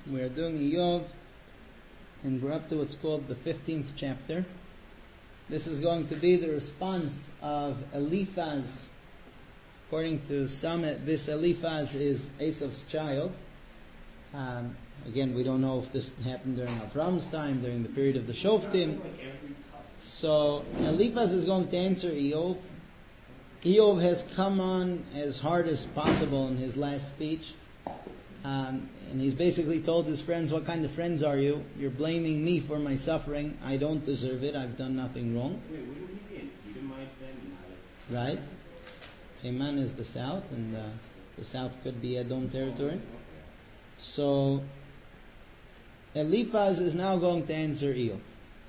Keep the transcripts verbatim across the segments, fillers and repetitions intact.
We are doing Iyov, and we're up to what's called the fifteenth chapter. This is going to be the response of Eliphaz. According to some, this Eliphaz is Esav's child. Um, again, we don't know if this happened during Avram's time, during the period of the Shoftim. So Eliphaz is going to answer Iyov. Iyov has come on as hard as possible in his last speech. Um, and he's basically told his friends, what kind of friends are you? You're blaming me for my suffering. I don't deserve it. I've done nothing wrong. Wait, wouldn't he be an Edomite then? Right. Teman is the south, and uh, the south could be Edom territory. So Eliphaz is now going to answer Iyov.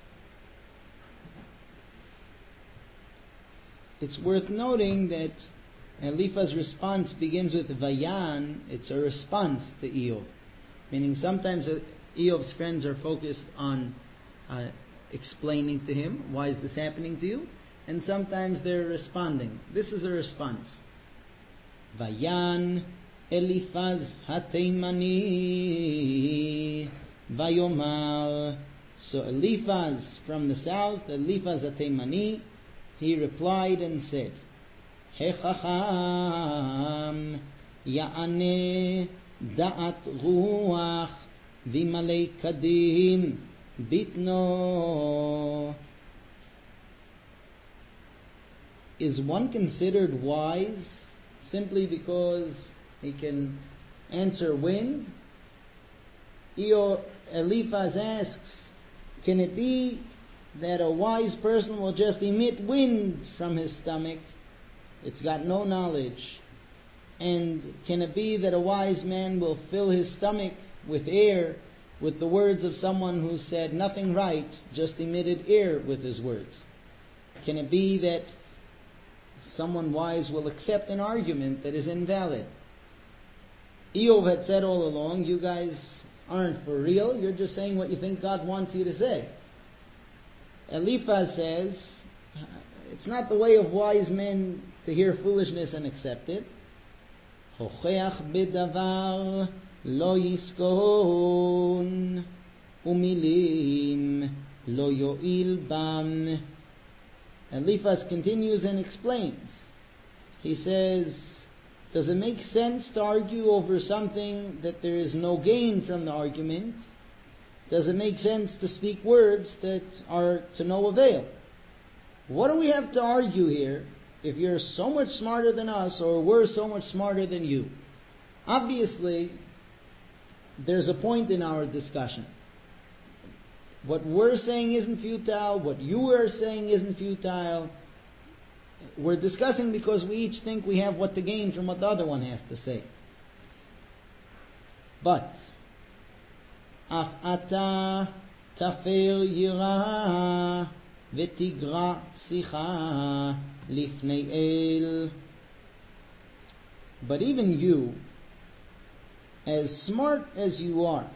It's worth noting that Eliphaz's response begins with Vayan. It's a response to Iyov. Meaning sometimes Iyov's friends are focused on uh, explaining to him, why is this happening to you? And sometimes they're responding. This is a response. Vayan Eliphaz Hateimani Vayomar. So Eliphaz from the south, Eliphaz Hateimani, he replied and said, Hechacham Ya'ane Da'at Ruach Vimalei Kadim Bitno. Is one considered wise simply because he can answer wind? Eo Eliphaz asks, can it be that a wise person will just emit wind from his stomach? It's got no knowledge. And can it be that a wise man will fill his stomach with air with the words of someone who said nothing right, just emitted air with his words? Can it be that someone wise will accept an argument that is invalid? Iyov had said all along, you guys aren't for real, you're just saying what you think God wants you to say. Eliphaz says, it's not the way of wise men to hear foolishness and accept it. Hocheach bedavar lo yiskon umilim lo yo'il bam. Eliphaz continues and explains. He says, does it make sense to argue over something that there is no gain from the argument? Does it make sense to speak words that are to no avail? What do we have to argue here if you're so much smarter than us or we're so much smarter than you? Obviously, there's a point in our discussion. What we're saying isn't futile. What you are saying isn't futile. We're discussing because we each think we have what to gain from what the other one has to say. But Af ata tafer yira v'tigra sicha lifnei el. But even you, as smart as you are,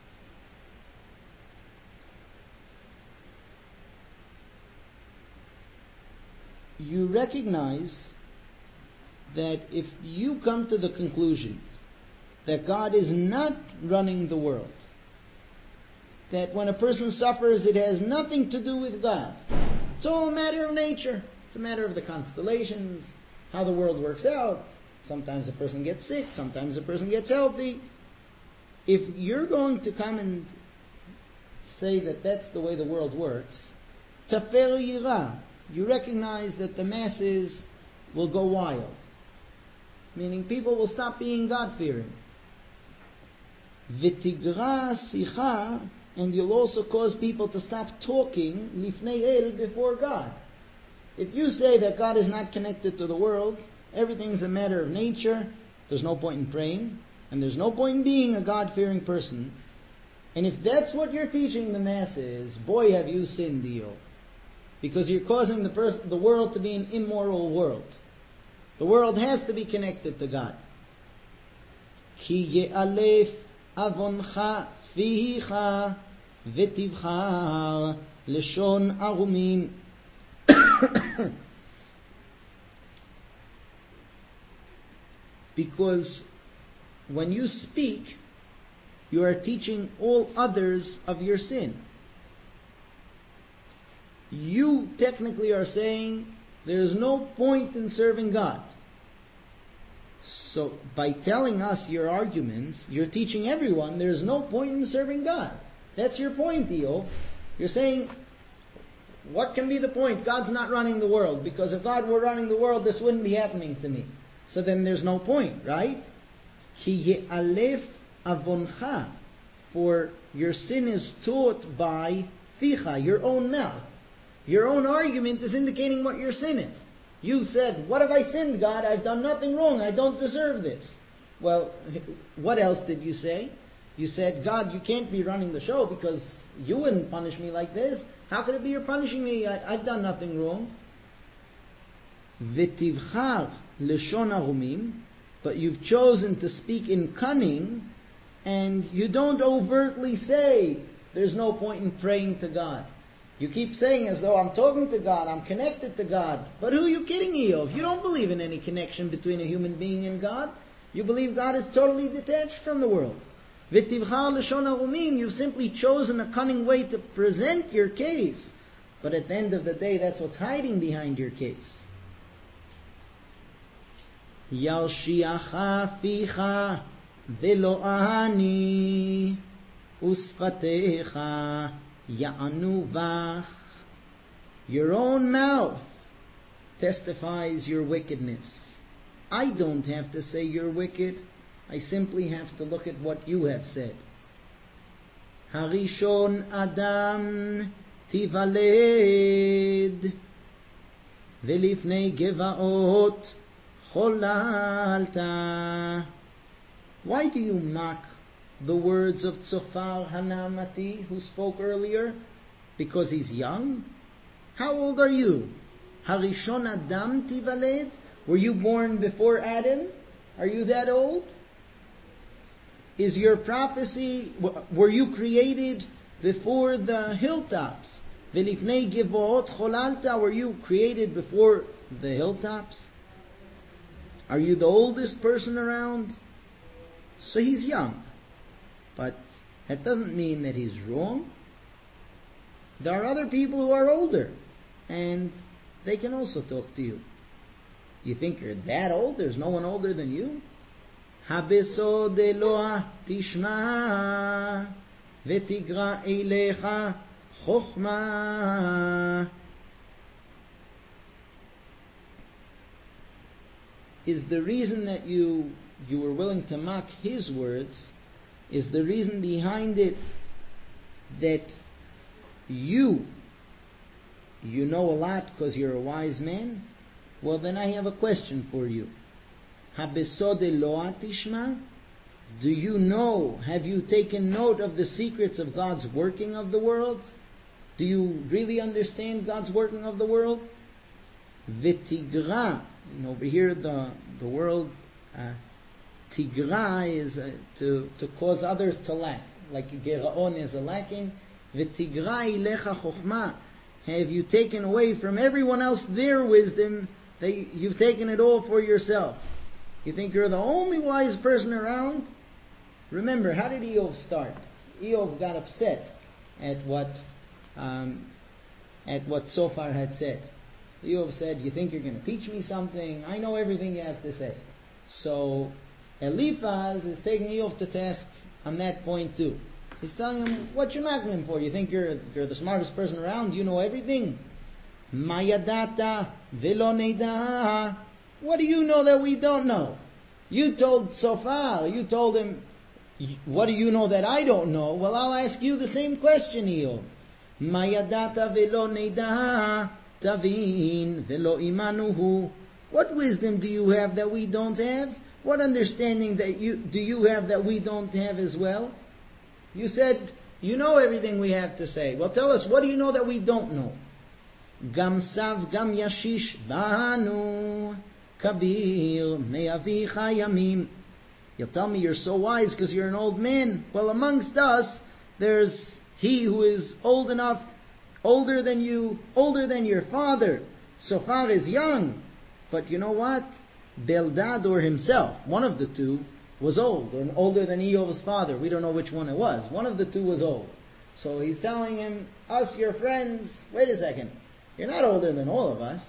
you recognize that if you come to the conclusion that God is not running the world, that when a person suffers, it has nothing to do with God. It's all a matter of nature. It's a matter of the constellations, how the world works out. Sometimes a person gets sick, sometimes a person gets healthy. If you're going to come and say that that's the way the world works, tafer yira, you recognize that the masses will go wild. Meaning people will stop being God-fearing. V'tigra sicha, and you'll also cause people to stop talking lifnei el, before God. If you say that God is not connected to the world, everything's a matter of nature, there's no point in praying, and there's no point in being a God-fearing person, and if that's what you're teaching the masses, boy have you sinned, Dio. Because you're causing the, pers- the world to be an immoral world. The world has to be connected to God. Ki ye'alef avoncha fihicha v'tivchar leshon arumim. Because when you speak, you are teaching all others of your sin. You technically are saying there is no point in serving God. So by telling us your arguments, you're teaching everyone there is no point in serving God. That's your point, Eov. You're saying, what can be the point? God's not running the world, because if God were running the world, this wouldn't be happening to me. So then there's no point, right? Ki ye'alef avoncha, for your sin is taught by ficha, your own mouth. Your own argument is indicating what your sin is. You said, what have I sinned, God? I've done nothing wrong. I don't deserve this. Well, what else did you say? You said, God, you can't be running the show because you wouldn't punish me like this. How could it be you're punishing me? I, I've done nothing wrong. V'tivchar leshon harumim, but you've chosen to speak in cunning, and you don't overtly say there's no point in praying to God. You keep saying as though I'm talking to God, I'm connected to God. But who are you kidding, Eov? You don't believe in any connection between a human being and God. You believe God is totally detached from the world. V'tivchar leshon harumim, you've simply chosen a cunning way to present your case. But at the end of the day, that's what's hiding behind your case. Yalshiacha ficha velo ani usfatecha ya'anu vach. Your own mouth testifies your wickedness. I don't have to say you're wicked. I simply have to look at what you have said. Harishon Adam tivaled velifnei gevaot cholalta. Why do you mock the words of Tzofar Hanamati, who spoke earlier? Because he's young? How old are you? Harishon Adam tivaled? Were you born before Adam? Are you that old? Is your prophecy, were you created before the hilltops? Velifnei gevaot cholalta, were you created before the hilltops? Are you the oldest person around? So he's young. But that doesn't mean that he's wrong. There are other people who are older, and they can also talk to you. You think you're that old? There's no one older than you? Habesod Eloah tishma v'tigra eilecha chokhmah. Is the reason that you you were willing to mock his words, is the reason behind it that you you know a lot because you're a wise man? Well, then I have a question for you. Habesod Eloah tishma? Do you know, have you taken note of the secrets of God's working of the world? Do you really understand God's working of the world? V'tigra, and over here the the word uh, tigra is uh, to to cause others to lack, like geraon is a lacking. V'tigra ilecha chokhmah. Have you taken away from everyone else their wisdom? They, you've taken it all for yourself. You think you're the only wise person around? Remember, how did Eov start? Eov got upset at what um, at what Tzofar had said. Eov said, you think you're going to teach me something? I know everything you have to say. So Eliphaz is taking Eov to task on that point too. He's telling him, what you mocking him for? You think you're you're the smartest person around? You know everything. Mayadata velo neida. What do you know that we don't know? You told Tzofar, you told him, what do you know that I don't know? Well, I'll ask you the same question, Eov. Mayadata velo neida tavin velo imanuhu. What wisdom do you have that we don't have? What understanding that you do you have that we don't have as well? You said, you know everything we have to say. Well, tell us, what do you know that we don't know? Gam sav gam yashish banu kabir me'avicha yamim. You'll tell me you're so wise because you're an old man. Well, amongst us, there's he who is old enough, older than you, older than your father. Tzofar is young. But you know what? Beldad or himself, one of the two, was old, and older than Eov's father. We don't know which one it was. One of the two was old. So he's telling him, us, your friends, wait a second, you're not older than all of us.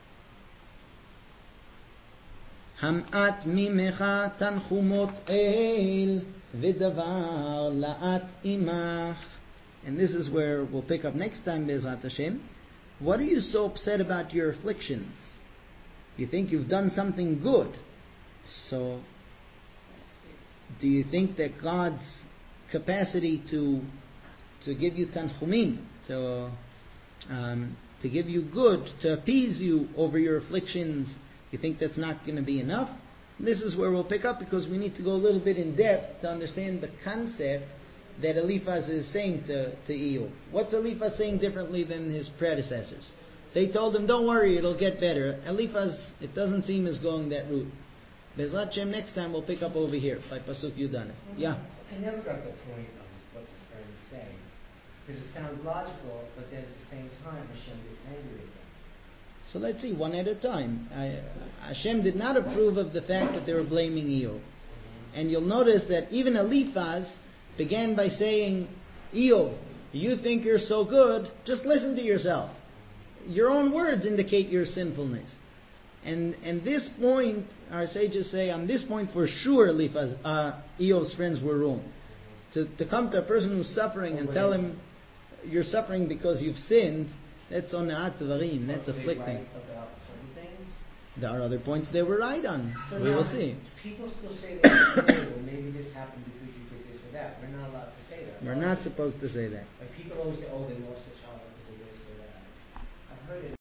Ham'at mimecha tanchumot el v'davar la'at imach. And this is where we'll pick up next time, Be'ezrat Hashem. What are you so upset about your afflictions? You think you've done something good. So, do you think that God's capacity to to give you tanchumim, to um, to give you good, to appease you over your afflictions, you think that's not going to be enough? And this is where we'll pick up, because we need to go a little bit in depth to understand the concept that Eliphaz is saying to, to Eov. What's Eliphaz saying differently than his predecessors? They told him, don't worry, it'll get better. Eliphaz, it doesn't seem, is going that route. Be'ezrat Hashem, next time we'll pick up over here by Pasuk Yudanet. Yeah? I never got the point of what the friend is saying. Because it sounds logical, but then at the same time, Hashem gets angry at them. So let's see, one at a time. I, Hashem did not approve of the fact that they were blaming Eov. And you'll notice that even Eliphaz began by saying, Eov, you think you're so good, just listen to yourself. Your own words indicate your sinfulness. And and this point, our sages say, on this point for sure, Eliphaz, uh, Eov's friends were wrong. To, to come to a person who's suffering and tell him, you're suffering because you've sinned, that's ona'at dvarim, that's afflicting. There are other points they were right on. So we now, will see. People still say that, well, maybe this happened because you did this or that. We're not allowed to say that. We're not supposed to say that. Like people always say, oh, they lost a child because of this or that. I've heard it.